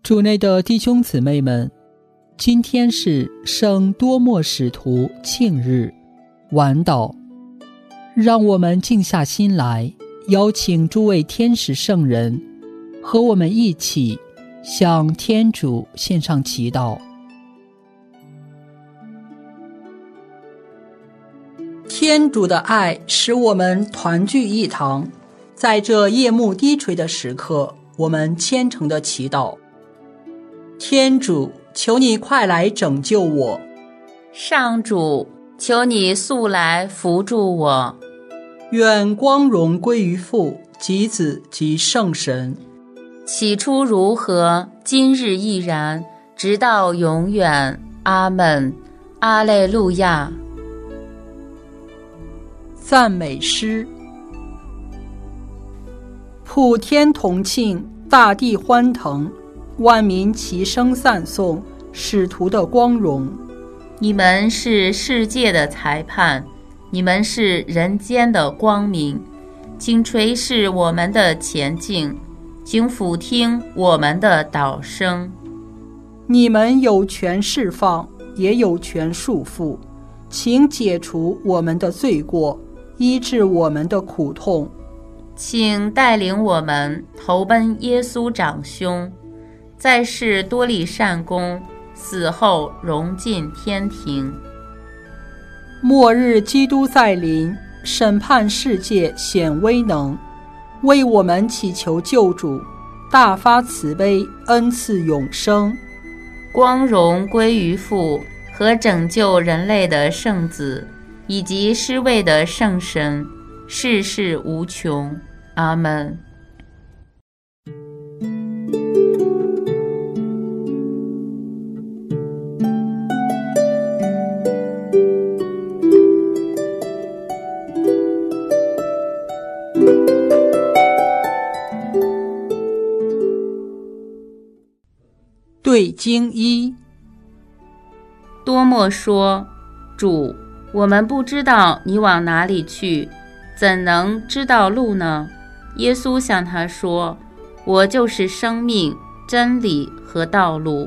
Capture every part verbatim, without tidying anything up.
主内的弟兄姊妹们，今天是圣多默使徒庆日，晚祷。让我们静下心来，邀请诸位天使圣人和我们一起向天主献上祈祷。天主的爱使我们团聚一堂，在这夜幕低垂的时刻，我们虔诚的祈祷。天主，求你快来拯救我。 上主，求你速来扶助我。 愿光荣归于父及子及圣神。 起初如何，今日亦然，直到永远。阿们。阿肋路亚。 赞美诗。普天同庆，大地欢腾，万民齐声赞颂使徒的光荣。 你们是世界的裁判，你们是人间的光明，请垂视我们的前进，请俯听我们的祷声。 你们有权释放，也有权束缚，请解除我们的罪过，医治我们的苦痛。 请带领我们投奔耶稣长兄，在世多立善功，死后荣进天庭。 末日基督再临，审判世界显威能，为我们祈求救主，大发慈悲，恩赐永生。 光荣归于父和拯救人类的圣子，以及施位的圣神，世世无穷。阿们。 对经一。 多默说：主，我们不知道你往哪里去，怎能知道路呢？耶稣向他说：我就是生命、真理和道路。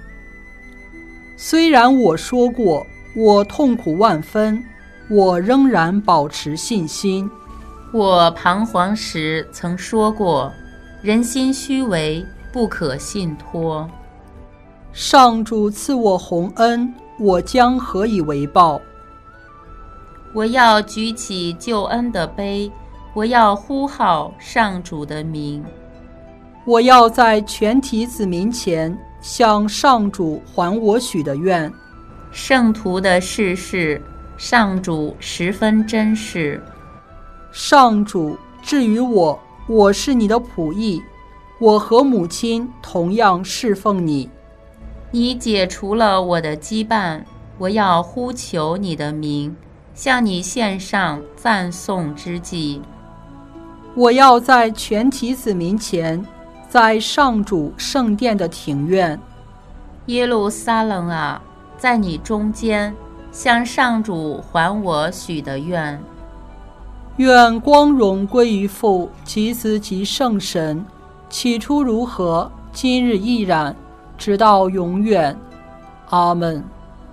虽然我说过，我痛苦万分，我仍然保持信心。 我彷徨时曾说过，人心虚伪，不可信托。 上主赐我洪恩，我将何以为报？ 我要举起救恩的杯，我要呼号上主的名。 我要在全体子民前向上主还我许的愿。 圣徒的事事，上主十分珍视。 上主，至于我，我是你的仆役，我和母亲同样侍奉你。 你解除了我的羁绊，我要呼求你的名，向你献上赞颂之祭。 我要在全体子民前，在上主圣殿的庭院。 耶路撒冷啊，在你中间，向上主还我许的愿。 愿光荣归于父及子及圣神，起初如何，今日亦然，直到永远。阿们。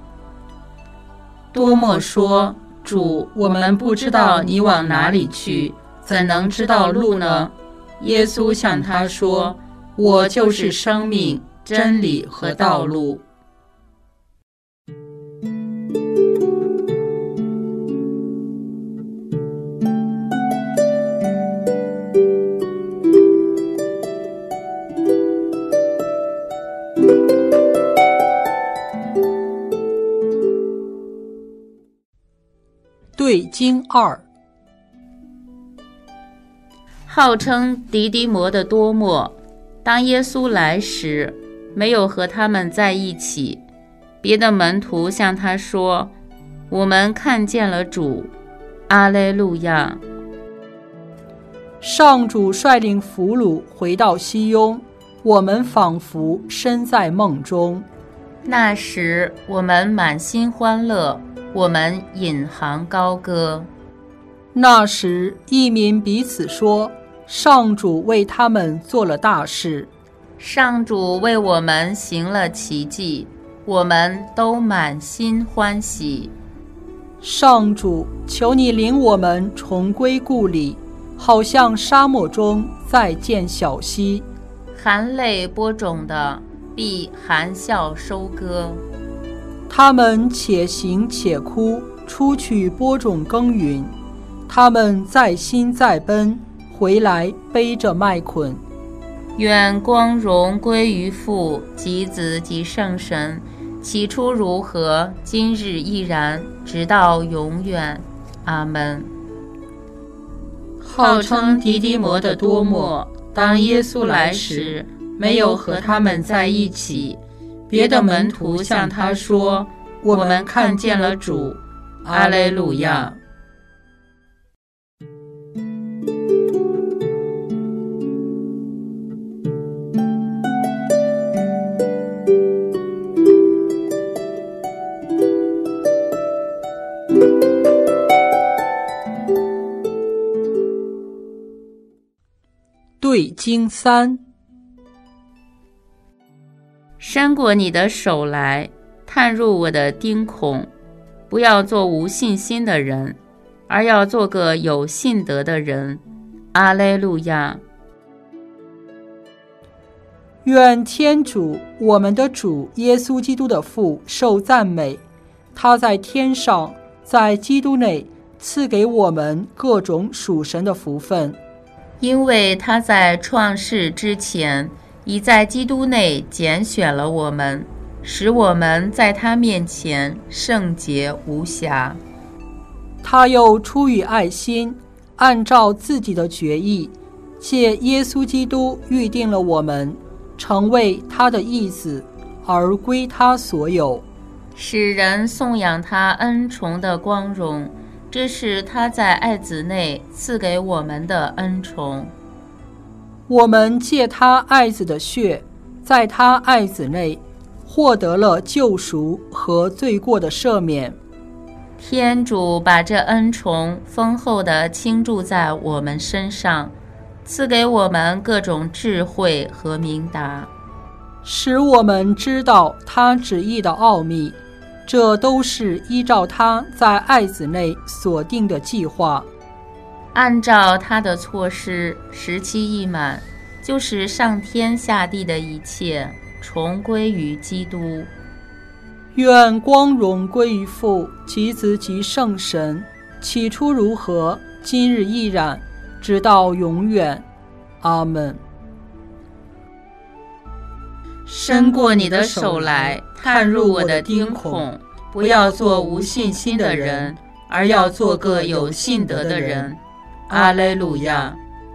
多默说：主，我们不知道你往哪里去，怎能知道路呢？耶稣向他说：我就是生命、真理和道路。 对经二。 号称迪迪摩的多默，当耶稣来时，没有和他们在一起。别的门徒向他说：我们看见了主。阿肋路亚。 上主率领俘虏回到西雍，我们仿佛身在梦中。 那时我们满心欢乐，我们引吭高歌。 那时，异民彼此说：上主为他们做了大事。 上主为我们行了奇迹，我们都满心欢喜。 上主，求你领我们重归故里，好像沙漠中再见小溪。 含泪播种的，必含笑收割。 他们且行且哭，出去播种耕耘。他们在心在奔，回来背着麦捆。 愿光荣归于父及子及圣神，起初如何，今日亦然，直到永远。阿门。号称迪迪摩的多默，当耶稣来时，没有和他们在一起。别的门徒向他说：“我们看见了主。”阿肋路亚。 对经三。 伸过你的手来，探入我的钉孔，不要做无信心的人，而要做个有信德的人。阿肋路亚。 愿天主，我们的主耶稣基督的父受赞美，他在天上，在基督内赐给我们各种属神的福分， 因为他在创世之前，已在基督内拣选了我们，使我们在他面前圣洁无瑕。 他又出于爱心，按照自己的决意，借耶稣基督预定了我们，成为他的义子，而归他所有， 使人颂扬他恩宠的光荣。这是他在爱子内赐给我们的恩宠。 我们借他爱子的血，在他爱子内获得了救赎和罪过的赦免。 天主把这恩宠丰厚地倾注在我们身上，赐给我们各种智慧和明达， 使我们知道他旨意的奥秘，这都是依照他在爱子内所定的计划， 按照他的措施，时期一满，就使上天下地的一切重归于基督。 愿光荣归于父及子及圣神，起初如何，今日亦然，直到永远。阿们。 伸过你的手来，探入我的钉孔，不要做无信心的人，而要做个有信德的人。阿肋路亚。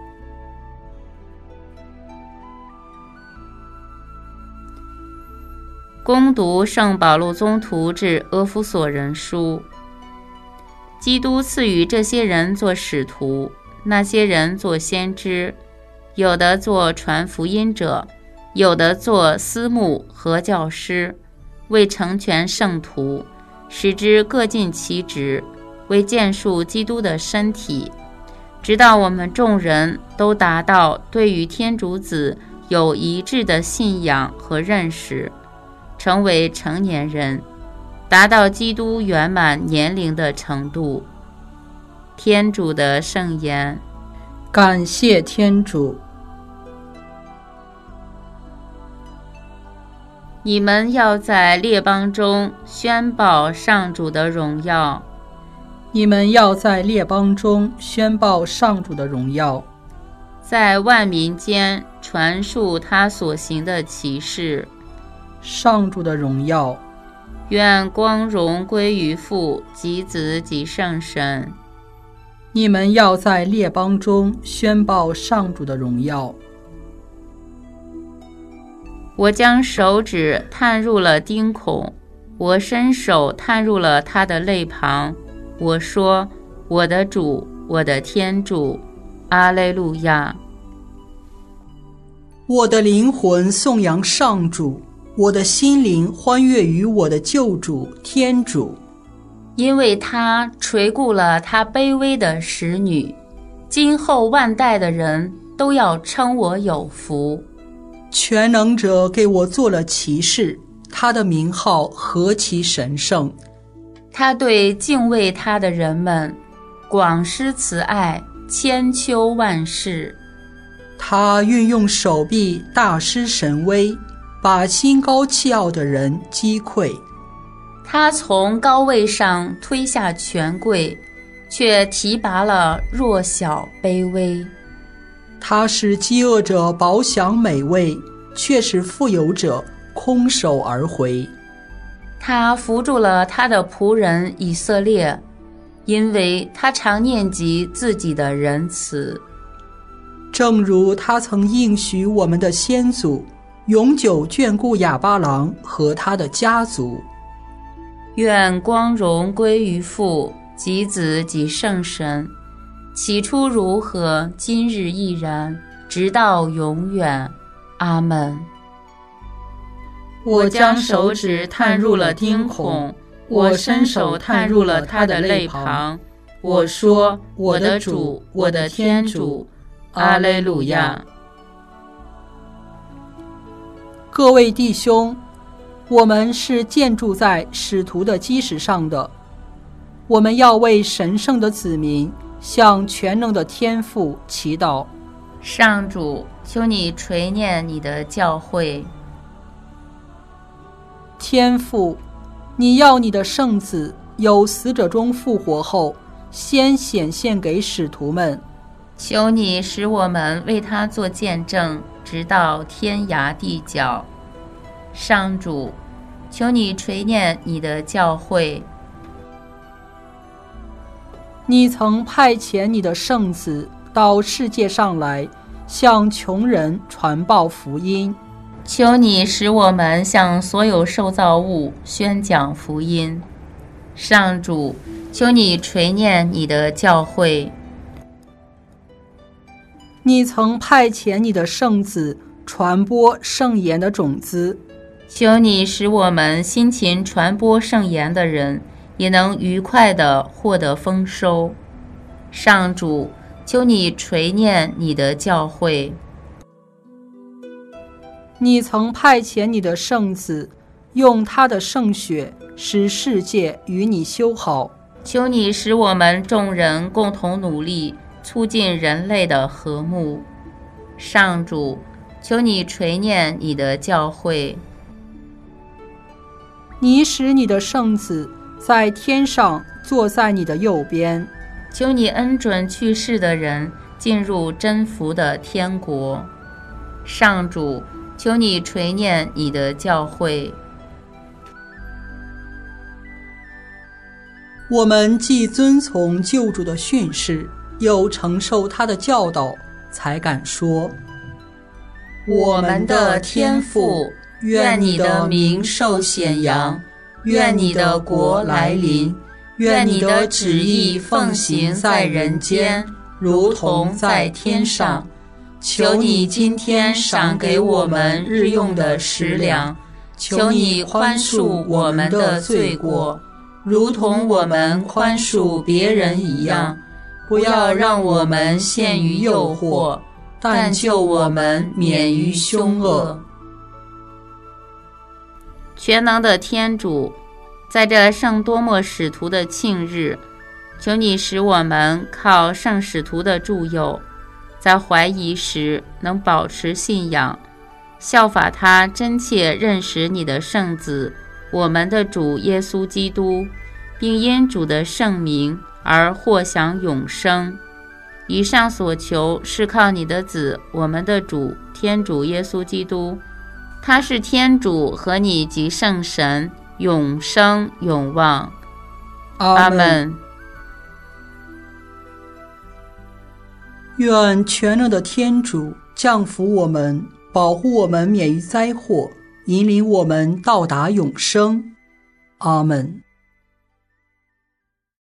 恭读圣保禄宗徒致阿弗所人书。基督赐予这些人做使徒，那些人做先知，有的做传福音者，有的做司牧和教师，为成全圣徒，使之各尽其职，为建树基督的身体，直到我们众人都达到对于天主子有一致的信仰和认识，成为成年人，达到基督圆满年龄的程度。天主的圣言。 感谢天主。 你们要在列邦中宣报上主的荣耀。 你们要在列邦中宣报上主的荣耀， 在万民间传述他所行的奇事。 上主的荣耀。 愿光荣归于父及子及圣神。 你们要在列邦中宣报上主的荣耀。 我将手指探入了钉孔，我伸手探入了他的肋旁。我说：我的主，我的天主。阿肋路亚。 我的灵魂颂扬上主，我的心灵欢悦于我的救主天主， 因为他垂顾了他卑微的使女，今后万代的人都要称我有福。 全能者给我做了启示，他的名号何其神圣！ 他对敬畏他的人们广施慈爱，千秋万世。 他运用手臂大施神威，把心高气傲的人击溃。 他从高位上推下权贵，却提拔了弱小卑微。 他使饥饿者饱享美味，却使富有者空手而回。 他扶助了他的仆人以色列，因为他常念及自己的仁慈。 正如他曾应许我们的先祖，永久眷顾亚巴郎和他的家族。 愿光荣归于父及子及圣神，起初如何，今日亦然，直到永远。阿们。我将手指探入了钉孔，我伸手探入了他的肋旁。我说：我的主，我的天主，阿肋路亚。 各位弟兄，我们是建筑在使徒的基石上的，我们要为神圣的子民向全能的天父祈祷。 上主，求你垂念你的教会。 天父，你要你的圣子由死者中复活后，先显现给使徒们。 求你使我们为他做见证，直到天涯地角。上主，求你垂念你的教会。 你曾派遣你的圣子到世界上来，向穷人传报福音。 求你使我们向所有受造物宣讲福音。上主，求你垂念你的教会。 你曾派遣你的圣子传播圣言的种子。 求你使我们辛勤传播圣言的人也能愉快地获得丰收。上主，求你垂念你的教会。 你曾派遣你的圣子，用他的圣血使世界与你修好。 求你使我们众人共同努力，促进人类的和睦。上主，求你垂念你的教会。 你使你的圣子在天上坐在你的右边。 求你恩准去世的人进入真福的天国。上主，求你垂念你的教会。 我们既遵从救主的训示，又承受他的教导，才敢说： 我们的天父，愿你的名受显扬，愿你的国来临，愿你的旨意奉行在人间，如同在天上。求你今天赏给我们日用的食粮，求你宽恕我们的罪过，如同我们宽恕别人一样。不要让我们陷于诱惑，但救我们免于凶恶。全能的天主，在这圣多默使徒的庆日，求你使我们靠圣使徒的助佑，在怀疑时能保持信仰，效法他真切认识你的圣子，我们的主耶稣基督，并因主的圣名而获享永生。以上所求是靠你的子，我们的主天主耶稣基督，他是天主和你及圣神，永生永望。阿们。 愿全能的天主降福我们，保护我们免于灾祸，引领我们到达永生。阿们。